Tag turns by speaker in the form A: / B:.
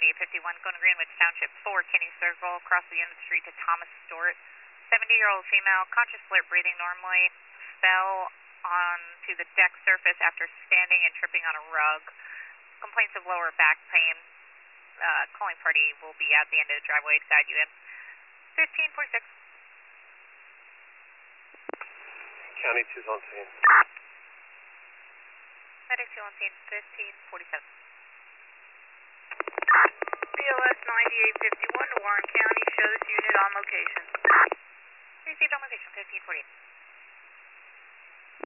A: 9851, going to Greenwich Township 4, Kinney Circle, across the end of the street to Thomas Stewart. 70-year-old female, conscious flirt, breathing normally, fell onto the deck surface after standing and tripping on a rug. Complaints of lower back pain. Calling party will be at the end of the driveway to guide you in. 1546.
B: County 2's on scene.
A: Medic 2 on scene, 1547.
C: BLS 9851 to Warren County, shows unit on location.
A: Received on location, 1548.